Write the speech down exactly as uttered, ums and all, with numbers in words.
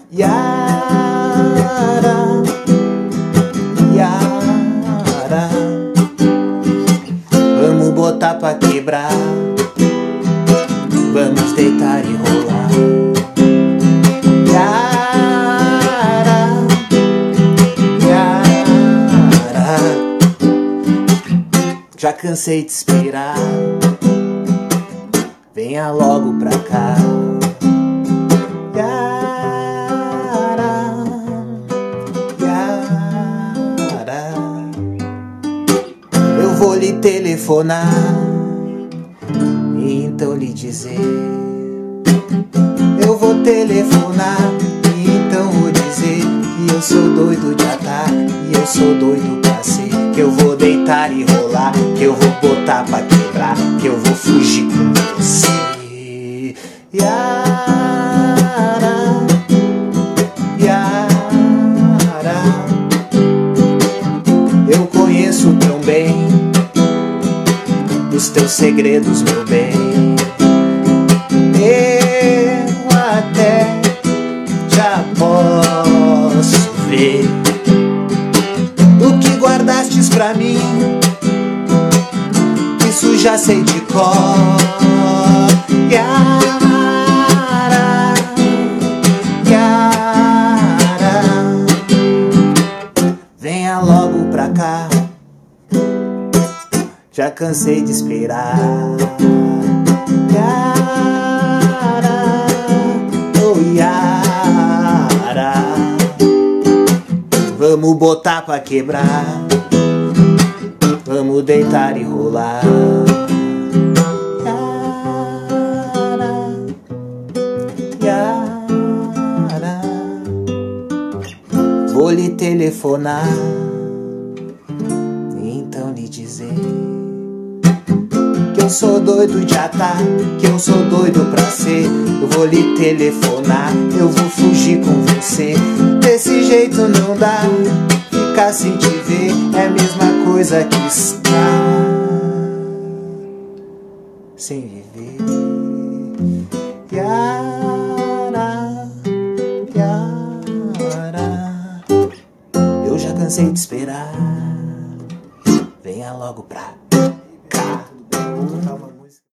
Yara, Yara, vamos botar pra quebrar, vamos deitar e rolar. Yara, Yara, já cansei de esperar, venha logo pra cá. Yara, Yara, eu vou lhe telefonar e então lhe dizer. Eu vou telefonar e então vou dizer que eu sou doido de ataque e eu sou doido pra ser. Que eu vou deitar e rolar, que eu vou botar pra quebrar, que eu vou fugir com você. Yara, Yara, eu conheço tão bem os teus segredos, meu bem. Eu até já posso ver o que guardastes pra mim, isso já sei de cor. Yara, Yara, venha logo pra cá, já cansei de esperar. Yara, oh Yara, vamos botar pra quebrar, vamos deitar e rolar. Yara, Yara, vou lhe telefonar e então lhe dizer que eu sou doido de atar, que eu sou doido pra ser. Eu vou lhe telefonar, eu vou fugir com você. Desse jeito não dá, ficar sem te ver é a mesma coisa que estar sem viver. Yara, Yara, eu já cansei de esperar, venha logo pra